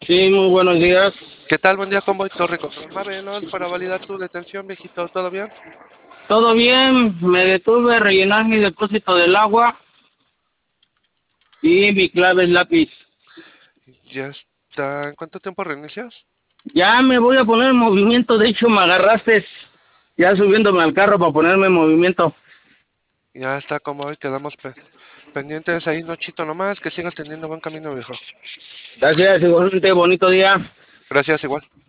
Sí, muy buenos días. ¿Qué tal? Buen día, convoy Torre Control Marenos para validar tu detención, viejito. ¿Todo bien? ¿Todo bien? Me detuve a rellenar mi depósito del agua y mi clave es lápiz. Ya está. ¿En cuánto tiempo reinicias? Ya me voy a poner en movimiento. De hecho, me agarraste ya subiéndome al carro para ponerme en movimiento. Ya está, convoy. Quedamos pendientes ahí, Nochito, nomás. Que sigas teniendo buen camino, viejo. Gracias, igualmente bonito día. Gracias, igual.